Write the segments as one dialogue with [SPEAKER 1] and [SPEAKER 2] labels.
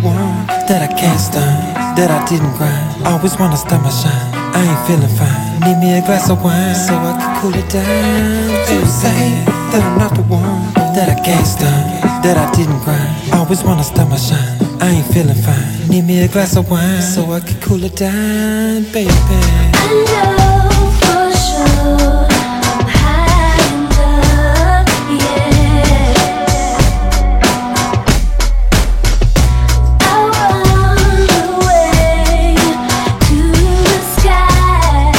[SPEAKER 1] one that I can't stand, that I didn't grind. Always wanna stop my shine. I ain't feeling fine. Need me a glass of wine so I can cool it down. You say that I'm not the one that I can't stand, that I didn't grind. Always wanna stop my shine. I ain't feeling fine. Need me a glass of wine so I can cool it down, baby.
[SPEAKER 2] I know for sure I'm high enough, yeah. I'll run away to the sky.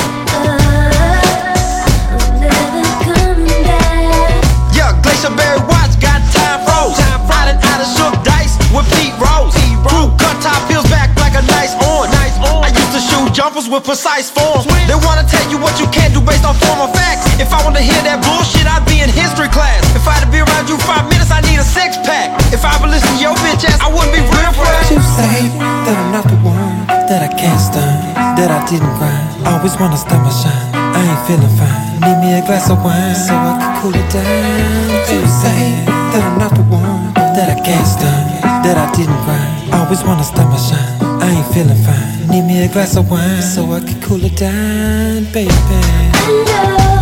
[SPEAKER 2] I'm never coming back.
[SPEAKER 3] Yeah, Glacier Berry Watch got time froze. I done shook dice with Pete Rose. Crew cut top peels back like a nice orange. I used to shoot jumpers with precise forms. They wanna tell you what you can't do based on form or facts. If I wanna hear that bullshit, I'd be in history class. If I had to be around you 5 minutes, I need a 6-pack. If I would listen to your bitch ass, I wouldn't be real fresh.
[SPEAKER 1] You say that I'm not the one that I can't stand, that I didn't grind. Always wanna stop my shine. I ain't feeling fine. Need me a glass of wine so I can cool it down. You say that I'm not the one that I can't stand, that I didn't grind. Always wanna stop my shine. I ain't feeling fine. Need me a glass of wine so I can cool it down, baby.
[SPEAKER 2] I know